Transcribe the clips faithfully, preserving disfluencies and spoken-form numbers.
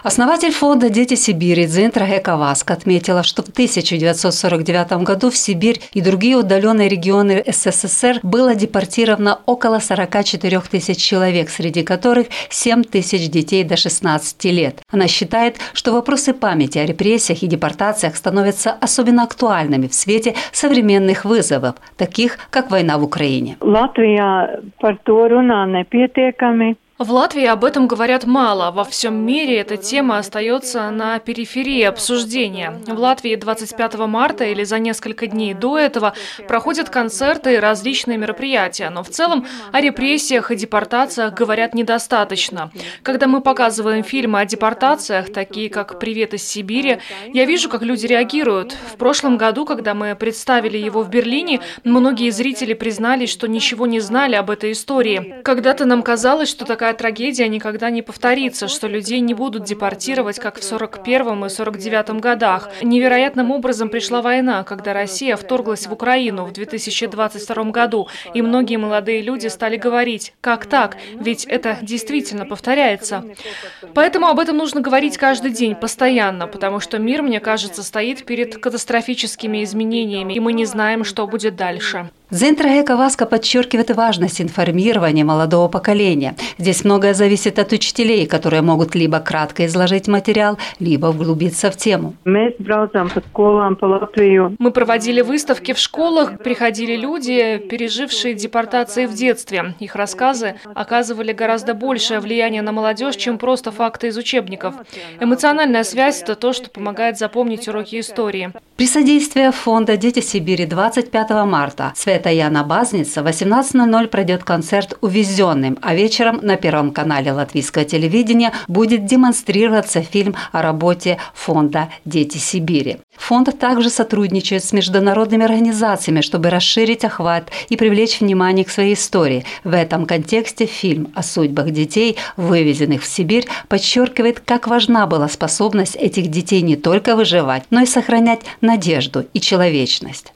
Основатель фонда «Дети Сибири» Дзинтра Гека-Васка отметила, что в тысяча девятьсот сорок девятом году в Сибирь и другие удаленные регионы СССР было депортировано около сорока четырёх тысяч человек, среди которых семь тысяч детей до шестнадцати лет. Она считает, что вопросы памяти о репрессиях и депортациях становятся особенно актуальными в свете современных вызовов, таких как война в Украине. Латвия par to runā nepietiekami. В Латвии об этом говорят мало. Во всем мире эта тема остается на периферии обсуждения. В Латвии двадцать пятого марта или за несколько дней до этого проходят концерты и различные мероприятия. Но в целом о репрессиях и депортациях говорят недостаточно. Когда мы показываем фильмы о депортациях, такие как «Привет из Сибири», я вижу, как люди реагируют. В прошлом году, когда мы представили его в Берлине, многие зрители признались, что ничего не знали об этой истории. Когда-то нам казалось, что такая трагедия никогда не повторится, что людей не будут депортировать, как в сорок первом и сорок девятом годах. Невероятным образом пришла война, когда Россия вторглась в Украину в две тысячи двадцать втором году, и многие молодые люди стали говорить: как так? Ведь это действительно повторяется. Поэтому об этом нужно говорить каждый день, постоянно, потому что мир, мне кажется, стоит перед катастрофическими изменениями, и мы не знаем, что будет дальше. Дзинтра Гека-Васка подчеркивает важность информирования молодого поколения. Здесь многое зависит от учителей, которые могут либо кратко изложить материал, либо углубиться в тему. Мы проводили выставки в школах, приходили люди, пережившие депортации в детстве. Их рассказы оказывали гораздо большее влияние на молодежь, чем просто факты из учебников. Эмоциональная связь – это то, что помогает запомнить уроки истории. При содействии фонда «Дети Сибири» двадцать пятого марта Святояна Базница в восемнадцать ноль ноль пройдет концерт «Увезенным», а вечером на Первом канале латвийского телевидения будет демонстрироваться фильм о работе фонда «Дети Сибири». Фонд также сотрудничает с международными организациями, чтобы расширить охват и привлечь внимание к своей истории. В этом контексте фильм о судьбах детей, вывезенных в Сибирь, подчеркивает, как важна была способность этих детей не только выживать, но и сохранять надежду и человечность.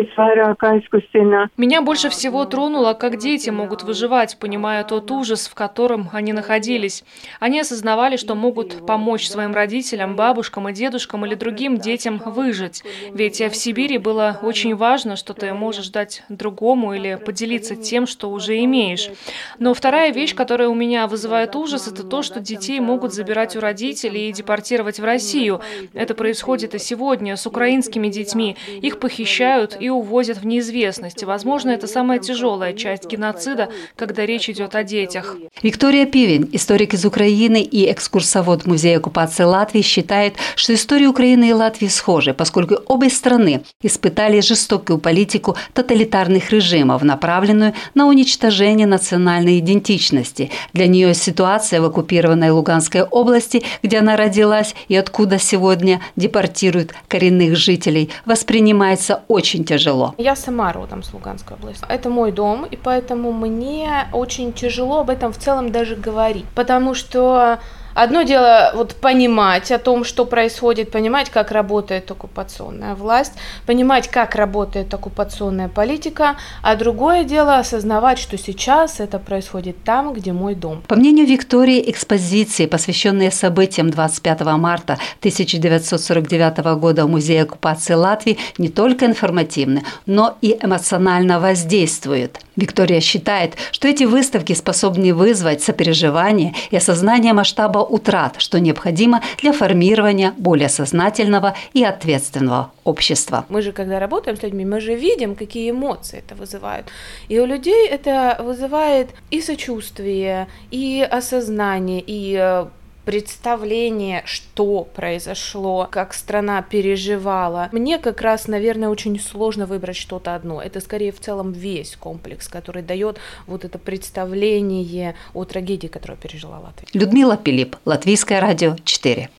Меня больше всего тронуло, как дети могут выживать, понимая тот ужас, в котором они находились. Они осознавали, что могут помочь своим родителям, бабушкам и дедушкам или другим детям выжить. Ведь в Сибири было очень важно, что ты можешь дать другому или поделиться тем, что уже имеешь. Но вторая вещь, которая у меня вызывает ужас, это то, что детей могут забирать у родителей и депортировать в Россию. Это происходит и сегодня с украинскими детьми. Их похищают и увозят в неизвестность. Возможно, это самая тяжелая часть геноцида, когда речь идет о детях. Виктория Пивень, историк из Украины и экскурсовод Музея оккупации Латвии, считает, что истории Украины и Латвии схожи, поскольку обе страны испытали жестокую политику тоталитарных режимов, направленную на уничтожение национальной идентичности. Для нее ситуация в оккупированной Луганской области, где она родилась и откуда сегодня депортируют коренных жителей, воспринимается очень тяжело. Я сама родом с Луганской области. Это мой дом, и поэтому мне очень тяжело об этом в целом даже говорить. Потому что одно дело вот понимать о том, что происходит, понимать, как работает оккупационная власть, понимать, как работает оккупационная политика, а другое дело осознавать, что сейчас это происходит там, где мой дом. По мнению Виктории, экспозиции, посвященные событиям двадцать пятого марта тысяча девятьсот сорок девятого года в Музее оккупации Латвии, не только информативны, но и эмоционально воздействуют. Виктория считает, что эти выставки способны вызвать сопереживание и осознание масштаба утрат, что необходимо для формирования более сознательного и ответственного общества. Мы же, когда работаем с людьми, мы же видим, какие эмоции это вызывает. И у людей это вызывает и сочувствие, и осознание, и представление, что произошло, как страна переживала. Мне как раз, наверное, очень сложно выбрать что-то одно. Это скорее в целом весь комплекс, который дает вот это представление о трагедии, которую пережила Латвия. Людмила Пилип, Латвийское радио четыре.